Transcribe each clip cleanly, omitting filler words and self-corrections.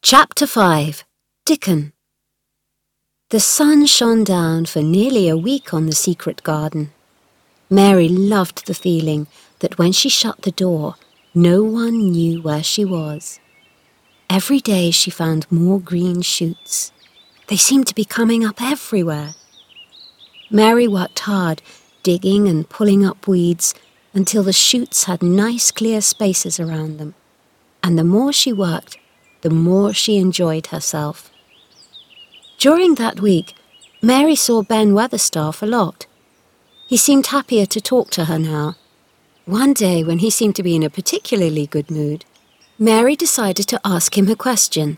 Chapter 5. Dickon. The sun shone down for nearly a week on the secret garden. Mary loved the feeling that when she shut the door, no one knew where she was. Every day she found more green shoots. They seemed to be coming up everywhere. Mary worked hard, digging and pulling up weeds until the shoots had nice clear spaces around them. And the more she worked, the more she enjoyed herself. During that week, Mary saw Ben Weatherstaff a lot. He seemed happier to talk to her now. One day, when he seemed to be in a particularly good mood, Mary decided to ask him a question.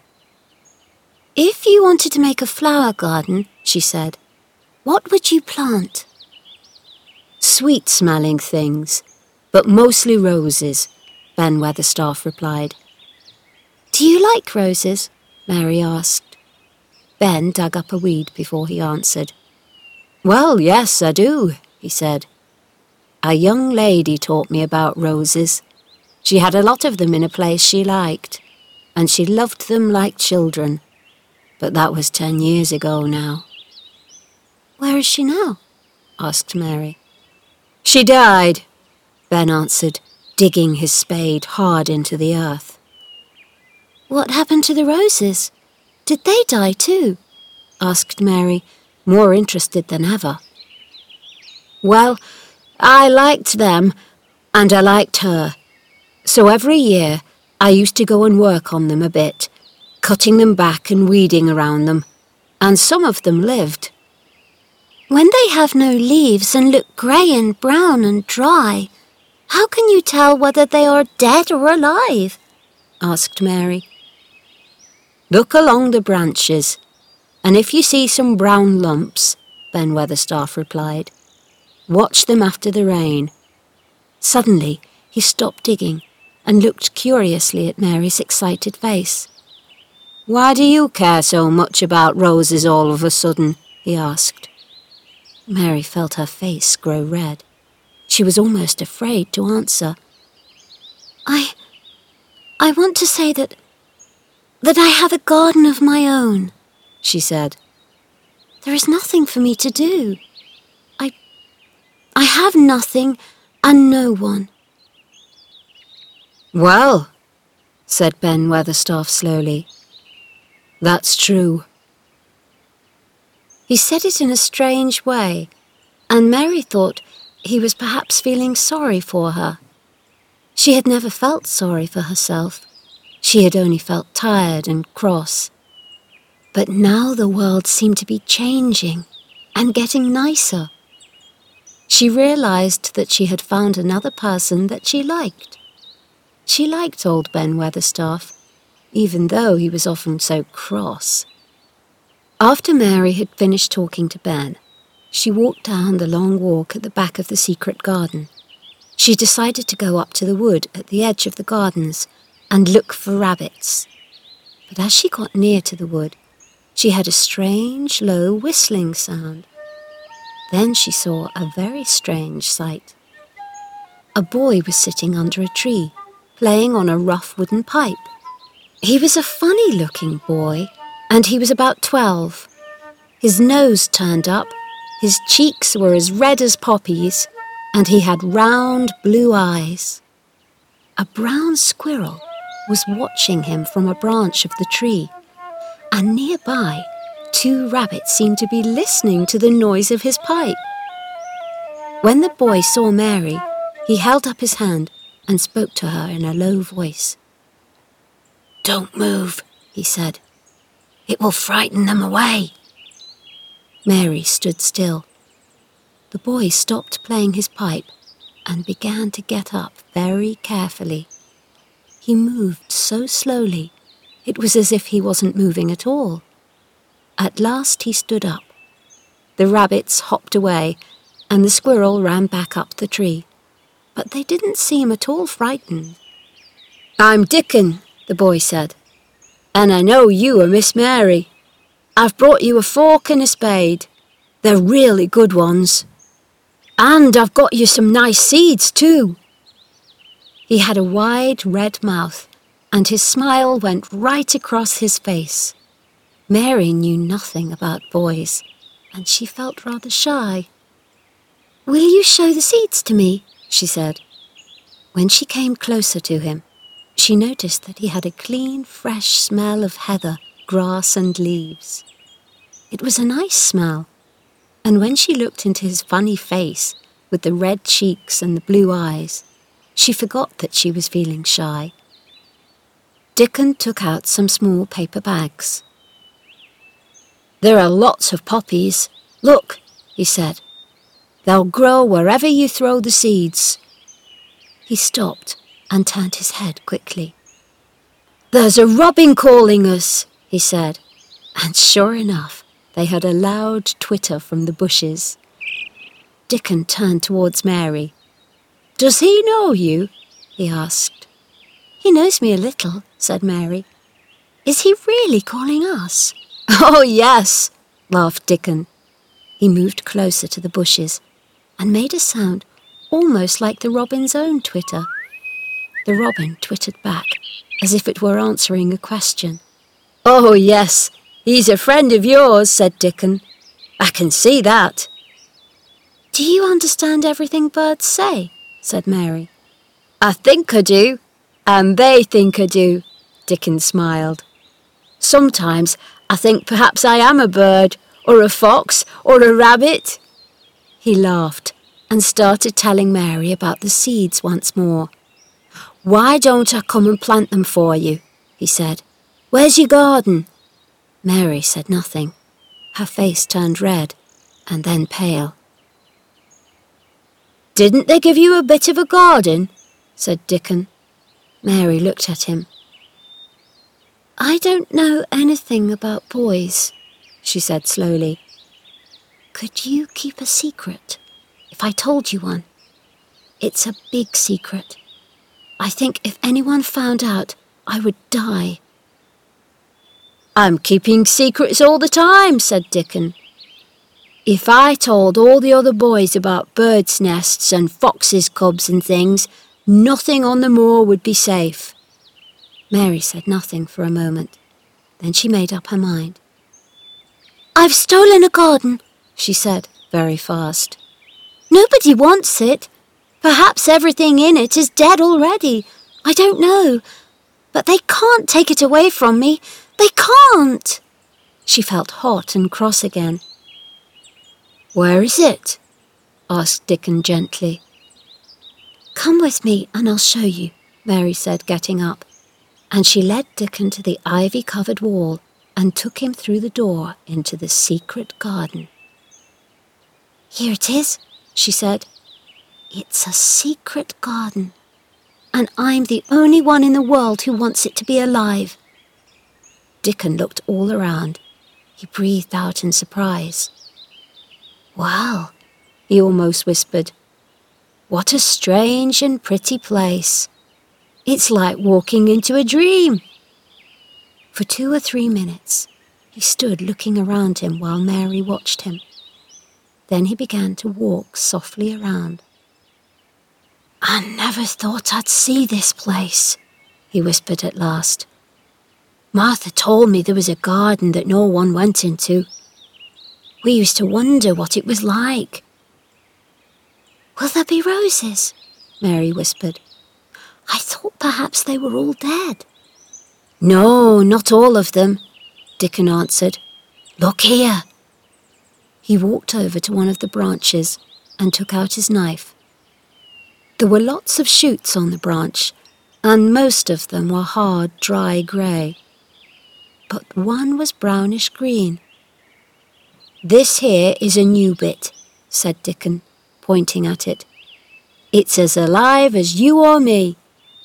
"If you wanted to make a flower garden," she said, "what would you plant?" "Sweet-smelling things, but mostly roses," Ben Weatherstaff replied. "Do you like roses?" Mary asked. Ben dug up a weed before he answered. "Well, yes, I do," he said. "A young lady taught me about roses. She had a lot of them in a place she liked, and she loved them like children. But that was 10 years ago now." "Where is she now?" asked Mary. "She died," Ben answered, digging his spade hard into the earth. "What happened to the roses? Did they die too?" asked Mary, more interested than ever. "Well, I liked them, and I liked her. So every year I used to go and work on them a bit, cutting them back and weeding around them, and some of them lived." "When they have no leaves and look grey and brown and dry, how can you tell whether they are dead or alive?" asked Mary. "Look along the branches, and if you see some brown lumps," Ben Weatherstaff replied, "watch them after the rain." Suddenly he stopped digging and looked curiously at Mary's excited face. "Why do you care so much about roses all of a sudden?" he asked. Mary felt her face grow red. She was almost afraid to answer. I want to say that I have a garden of my own," she said. "There is nothing for me to do. I have nothing and no one." "Well," said Ben Weatherstaff slowly, "that's true." He said it in a strange way, and Mary thought he was perhaps feeling sorry for her. She had never felt sorry for herself. She had only felt tired and cross. But now the world seemed to be changing and getting nicer. She realized that she had found another person that she liked. She liked old Ben Weatherstaff, even though he was often so cross. After Mary had finished talking to Ben, she walked down the long walk at the back of the secret garden. She decided to go up to the wood at the edge of the gardens and look for rabbits. But as she got near to the wood, she heard a strange, low whistling sound. Then she saw a very strange sight. A boy was sitting under a tree, playing on a rough wooden pipe. He was a funny-looking boy, and he was about 12. His nose turned up, his cheeks were as red as poppies, and he had round blue eyes. A brown squirrel was watching him from a branch of the tree, and nearby 2 rabbits seemed to be listening to the noise of his pipe. When the boy saw Mary, he held up his hand and spoke to her in a low voice. "Don't move," he said. "It will frighten them away." Mary stood still. The boy stopped playing his pipe and began to get up very carefully. He moved so slowly, it was as if he wasn't moving at all. At last he stood up. The rabbits hopped away, and the squirrel ran back up the tree. But they didn't seem at all frightened. "I'm Dickon," the boy said, "and I know you are Miss Mary. I've brought you a fork and a spade. They're really good ones. And I've got you some nice seeds too." He had a wide red mouth, and and his smile went right across his face. Mary knew nothing about boys, and she felt rather shy. "Will you show the seeds to me?" she said. When she came closer to him, she noticed that he had a clean, fresh smell of heather, grass and leaves. It was a nice smell, and when she looked into his funny face with the red cheeks and the blue eyes, she forgot that she was feeling shy. Dickon took out some small paper bags. "There are lots of poppies. Look," he said. "They'll grow wherever you throw the seeds." He stopped and turned his head quickly. "There's a robin calling us," he said, and sure enough, they heard a loud twitter from the bushes. Dickon turned towards Mary. "Does he know you?" he asked. "He knows me a little," said Mary. "Is he really calling us?" "Oh, yes," laughed Dickon. He moved closer to the bushes and made a sound almost like the robin's own twitter. The robin twittered back as if it were answering a question. "Oh, yes, he's a friend of yours," said Dickon. "I can see that." "Do you understand everything birds say?" said Mary. "I think I do, and they think I do," Dickon smiled. "Sometimes I think perhaps I am a bird, or a fox, or a rabbit." He laughed and started telling Mary about the seeds once more. "Why don't I come and plant them for you?" he said. "Where's your garden?" Mary said nothing. Her face turned red and then pale. "Didn't they give you a bit of a garden?" said Dickon. Mary looked at him. "I don't know anything about boys," she said slowly. "Could you keep a secret if I told you one? It's a big secret. I think if anyone found out, I would die." "I'm keeping secrets all the time," said Dickon. "If I told all the other boys about birds' nests and foxes' cubs and things, nothing on the moor would be safe." Mary said nothing for a moment. Then she made up her mind. "I've stolen a garden," she said very fast. "Nobody wants it. Perhaps everything in it is dead already. I don't know. But they can't take it away from me. They can't." She felt hot and cross again. "Where is it?" asked Dickon gently. "Come with me and I'll show you," Mary said, getting up, and she led Dickon to the ivy-covered wall and took him through the door into the secret garden. "Here it is," she said. "It's a secret garden, and I'm the only one in the world who wants it to be alive." Dickon looked all around. He breathed out in surprise. "Well," he almost whispered, "what a strange and pretty place. It's like walking into a dream." For 2 or 3 minutes, he stood looking around him while Mary watched him. Then he began to walk softly around. "I never thought I'd see this place," he whispered at last. "Martha told me there was a garden that no one went into. We used to wonder what it was like." "Will there be roses?" Mary whispered. "I thought perhaps they were all dead." "No, not all of them," Dickon answered. "Look here." He walked over to one of the branches and took out his knife. There were lots of shoots on the branch, and most of them were hard, dry grey. But one was brownish green. "This here is a new bit," said Dickon, pointing at it. "It's as alive as you or me."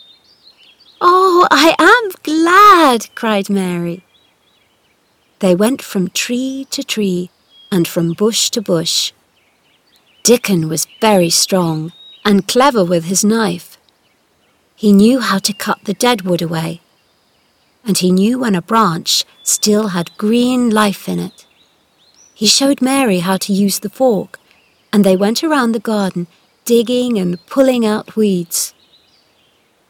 "Oh, I am glad," cried Mary. They went from tree to tree and from bush to bush. Dickon was very strong and clever with his knife. He knew how to cut the dead wood away, and he knew when a branch still had green life in it. He showed Mary how to use the fork, and they went around the garden digging and pulling out weeds.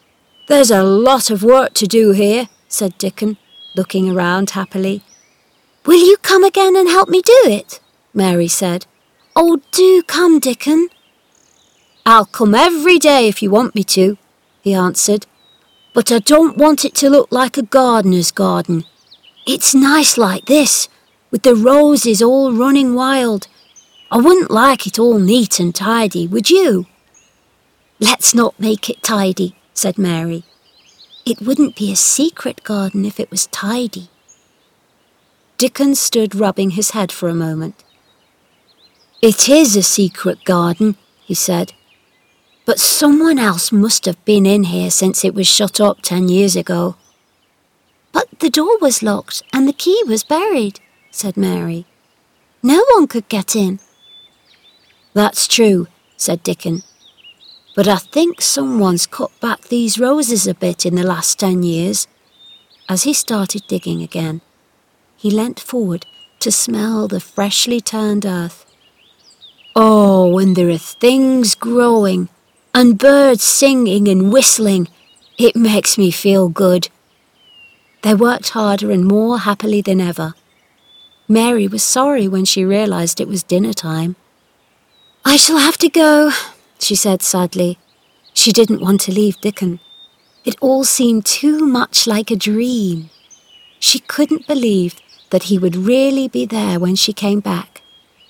There's a lot of work to do here, said Dickon, looking around happily. Will you come again and help me do it? Mary said. Oh, do come, Dickon. I'll come every day if you want me to, he answered. But I don't want it to look like a gardener's garden. It's nice like this, with the roses all running wild. I wouldn't like it all neat and tidy, would you? Let's not make it tidy, said Mary. It wouldn't be a secret garden if it was tidy. Dickon stood rubbing his head for a moment. It is a secret garden, he said. But someone else must have been in here since it was shut up 10 years ago. But the door was locked and the key was buried, said Mary. No one could get in. That's true, said Dickon. But I think someone's cut back these roses a bit in the last 10 years. As he started digging again, he leant forward to smell the freshly turned earth. Oh, when there are things growing and birds singing and whistling, it makes me feel good. They worked harder and more happily than ever. Mary was sorry when she realised it was dinner time. I shall have to go, she said sadly. She didn't want to leave Dickon. It all seemed too much like a dream. She couldn't believe that he would really be there when she came back.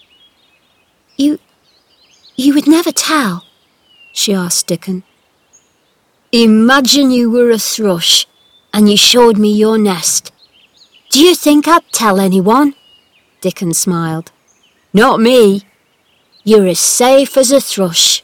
You would never tell, she asked Dickon. Imagine you were a thrush and you showed me your nest. Do you think I'd tell anyone? Dickon smiled. Not me. You're as safe as a thrush.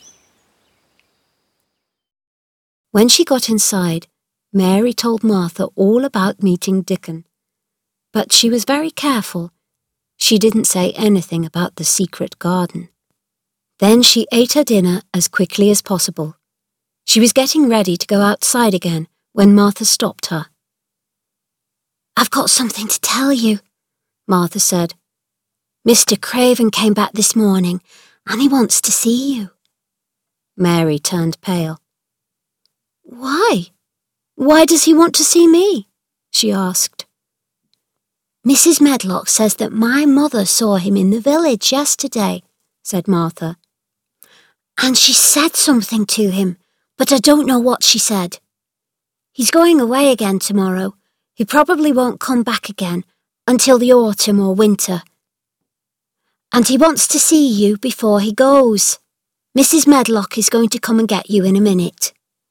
When she got inside, Mary told Martha all about meeting Dickon. But she was very careful. She didn't say anything about the secret garden. Then she ate her dinner as quickly as possible. She was getting ready to go outside again when Martha stopped her. I've got something to tell you, Martha said. Mr. Craven came back this morning and he wants to see you. Mary turned pale. Why? Why does he want to see me? She asked. Mrs. Medlock says that my mother saw him in the village yesterday, said Martha. And she said something to him, but I don't know what she said. He's going away again tomorrow. He probably won't come back again until the autumn or winter. And he wants to see you before he goes. Mrs. Medlock is going to come and get you in a minute.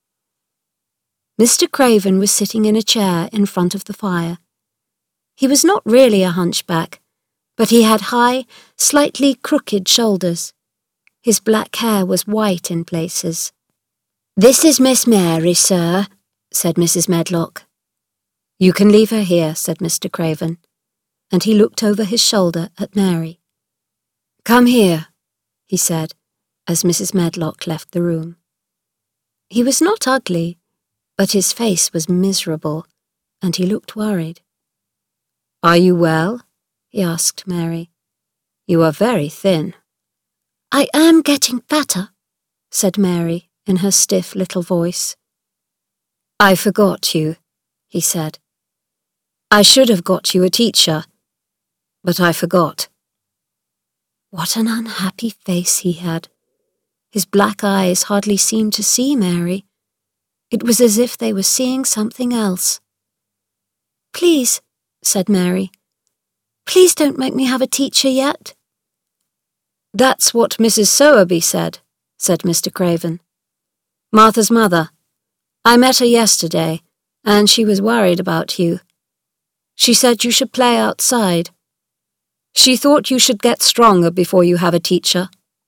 Mr. Craven was sitting in a chair in front of the fire. He was not really a hunchback, but he had high, slightly crooked shoulders. His black hair was white in places. This is Miss Mary, sir, said Mrs. Medlock. You can leave her here, said Mr. Craven, and he looked over his shoulder at Mary. Come here, he said, as Mrs. Medlock left the room. He was not ugly, but his face was miserable, and he looked worried. Are you well? He asked Mary. You are very thin. I am getting fatter, said Mary in her stiff little voice. I forgot you, he said. I should have got you a teacher, but I forgot. What an unhappy face he had. His black eyes hardly seemed to see Mary. It was as if they were seeing something else. Please, said Mary, please don't make me have a teacher yet. That's what Mrs. Sowerby said Mr. Craven. Martha's mother. I met her yesterday, and she was worried about you. She said you should play outside. She thought you should get stronger before you have a teacher.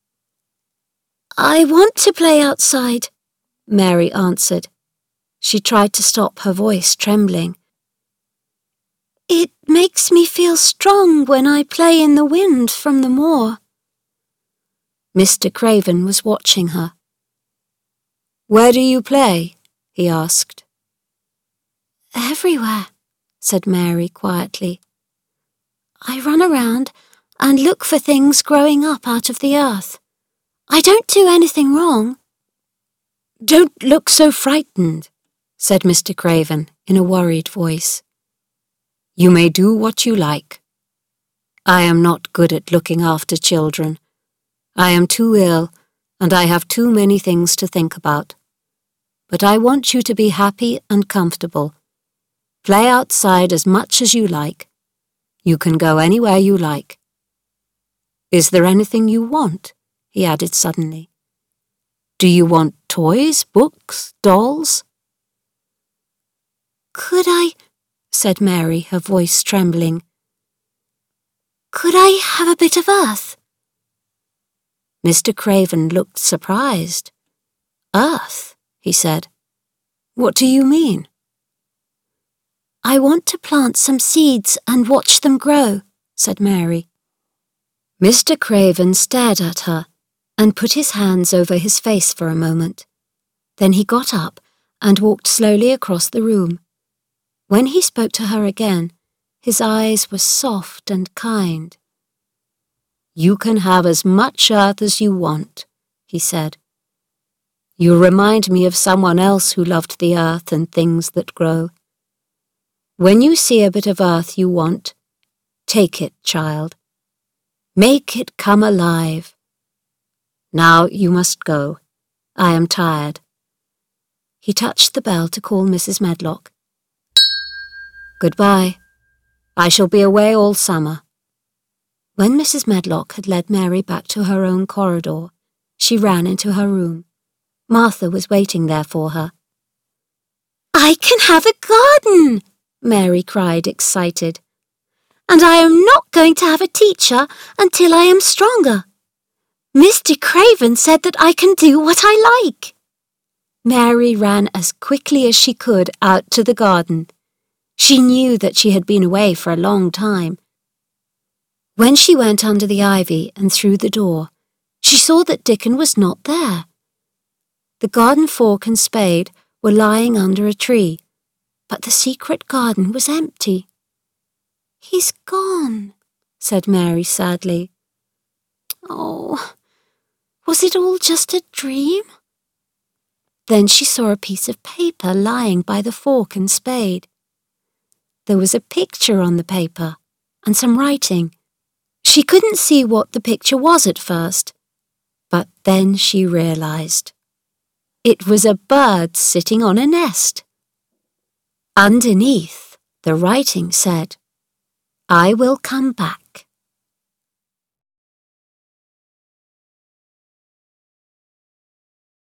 I want to play outside, Mary answered. She tried to stop her voice trembling. It makes me feel strong when I play in the wind from the moor. Mr. Craven was watching her. Where do you play? He asked. Everywhere, said Mary quietly. I run around and look for things growing up out of the earth. I don't do anything wrong. Don't look so frightened, said Mr. Craven in a worried voice. "You may do what you like. I am not good at looking after children. I am too ill, and I have too many things to think about. But I want you to be happy and comfortable. Play outside as much as you like. You can go anywhere you like. Is there anything you want?" he added suddenly. "Do you want toys, books, dolls?" "Could I," said Mary, her voice trembling, "could I have a bit of earth?" Mr. Craven looked surprised. "Earth?" he said. "What do you mean?" "I want to plant some seeds and watch them grow," said Mary. Mr. Craven stared at her and put his hands over his face for a moment. Then he got up and walked slowly across the room. When he spoke to her again, his eyes were soft and kind. "You can have as much earth as you want," he said. "You remind me of someone else who loved the earth and things that grow. When you see a bit of earth you want, take it, child. Make it come alive. Now you must go. I am tired." He touched the bell to call Mrs. Medlock. "Goodbye. I shall be away all summer." When Mrs. Medlock had led Mary back to her own corridor, she ran into her room. Martha was waiting there for her. "I can have a garden!" Mary cried, excited. "And I am not going to have a teacher until I am stronger. Mr. Craven said that I can do what I like." Mary ran as quickly as she could out to the garden. She knew that she had been away for a long time. When she went under the ivy and through the door, she saw that Dickon was not there. The garden fork and spade were lying under a tree, but the secret garden was empty. "He's gone," said Mary sadly. "Oh, was it all just a dream?" Then she saw a piece of paper lying by the fork and spade. There was a picture on the paper and some writing. She couldn't see what the picture was at first, but then she realized. It was a bird sitting on a nest. Underneath, the writing said, "I will come back."